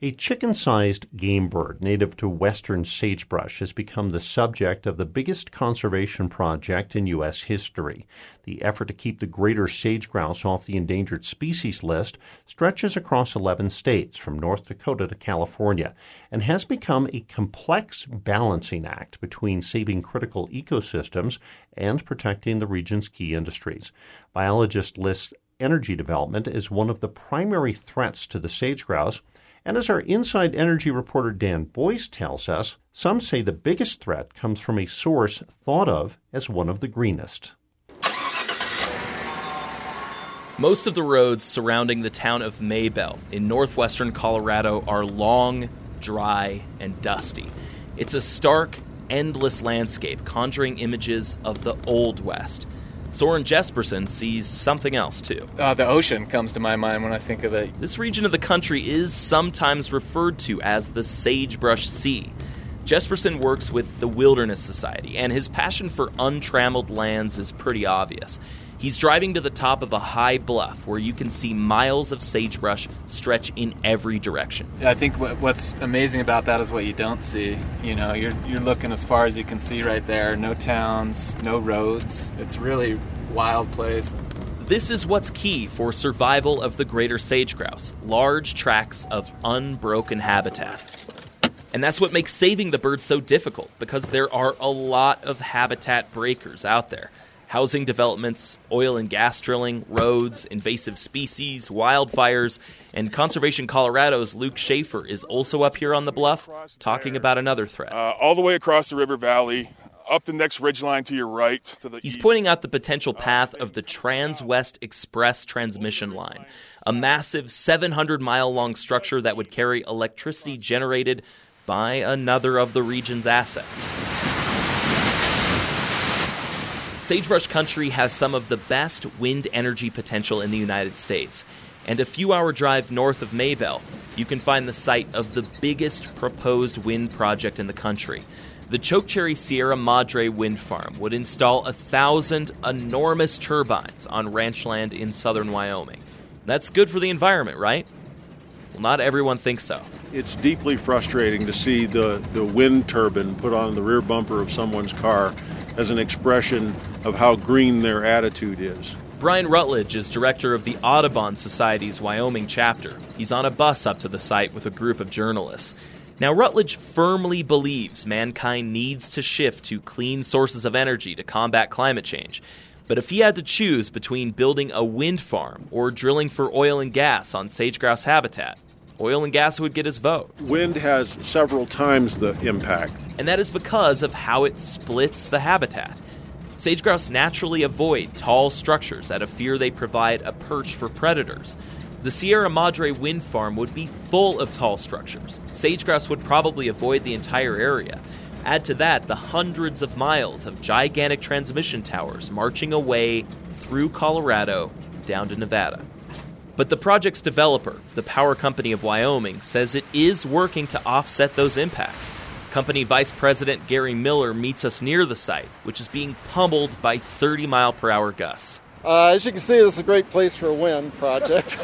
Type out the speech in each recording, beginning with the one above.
A chicken-sized game bird native to western sagebrush has become the subject of the biggest conservation project in U.S. history. The effort to keep the greater sage-grouse off the endangered species list stretches across 11 states, from North Dakota to California, and has become a complex balancing act between saving critical ecosystems and protecting the region's key industries. Biologists list energy development as one of the primary threats to the sage-grouse. And as our Inside Energy reporter Dan Boyce tells us, some say the biggest threat comes from a source thought of as one of the greenest. Most of the roads surrounding the town of Maybell in northwestern Colorado are long, dry, and dusty. It's a stark, endless landscape conjuring images of the Old West. Soren Jesperson sees something else, too. The ocean comes to my mind when I think of it. This region of the country is sometimes referred to as the Sagebrush Sea. Jesperson works with the Wilderness Society, and his passion for untrammeled lands is pretty obvious. He's driving to the top of a high bluff where you can see miles of sagebrush stretch in every direction. I think what's amazing about that is what you don't see. You know, you're looking as far as you can see right there. No towns, no roads. It's really a wild place. This is what's key for survival of the greater sage-grouse, large tracts of unbroken habitat. And that's what makes saving the birds so difficult, because there are a lot of habitat breakers out there. Housing developments, oil and gas drilling, roads, invasive species, wildfires, and Conservation Colorado's Luke Schaefer is also up here on the bluff talking about another threat. All the way across the river valley, up the next ridgeline to your right, to the He's east. pointing out the potential path of the Trans-West Express transmission line, a massive 700-mile-long structure that would carry electricity generated by another of the region's assets. Sagebrush country has some of the best wind energy potential in the United States. And a few-hour drive north of Maybell, you can find the site of the biggest proposed wind project in the country. The Chokecherry Sierra Madre Wind Farm would install 1,000 enormous turbines on ranch land in southern Wyoming. That's good for the environment, right? Well, not everyone thinks so. It's deeply frustrating to see the wind turbine put on the rear bumper of someone's car as an expression of how green their attitude is. Brian Rutledge is director of the Audubon Society's Wyoming chapter. He's on a bus up to the site with a group of journalists. Now, Rutledge firmly believes mankind needs to shift to clean sources of energy to combat climate change. But if he had to choose between building a wind farm or drilling for oil and gas on sage-grouse habitat, oil and gas would get his vote. Wind has several times the impact. And that is because of how it splits the habitat. Sage-grouse naturally avoid tall structures out of fear they provide a perch for predators. The Sierra Madre wind farm would be full of tall structures. Sage-grouse would probably avoid the entire area. Add to that the hundreds of miles of gigantic transmission towers marching away through Colorado down to Nevada. But the project's developer, the Power Company of Wyoming, says it is working to offset those impacts. Company Vice President Gary Miller meets us near the site, which is being pummeled by 30-mile-per-hour gusts. As you can see, this is a great place for a wind project.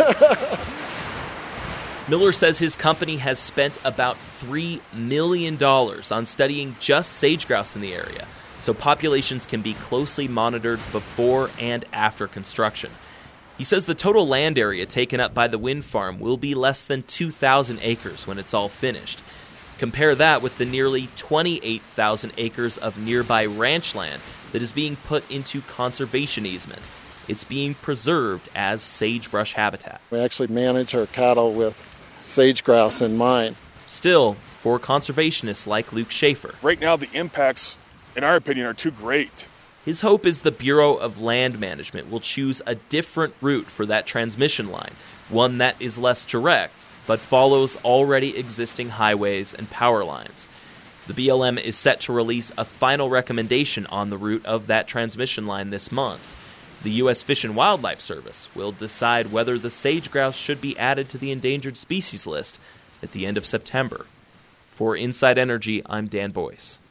Miller says his company has spent about $3 million on studying just sage-grouse in the area, so populations can be closely monitored before and after construction. He says the total land area taken up by the wind farm will be less than 2,000 acres when it's all finished. Compare that with the nearly 28,000 acres of nearby ranch land that is being put into conservation easement. It's being preserved as sagebrush habitat. We actually manage our cattle with sage-grouse in mind. Still, for conservationists like Luke Schaefer, Right now, the impacts, in our opinion, are too great. his hope is the Bureau of Land Management will choose a different route for that transmission line, one that is less direct, but follows already existing highways and power lines. The BLM is set to release a final recommendation on the route of that transmission line this month. The U.S. Fish and Wildlife Service will decide whether the sage-grouse should be added to the endangered species list at the end of September. For Inside Energy, I'm Dan Boyce.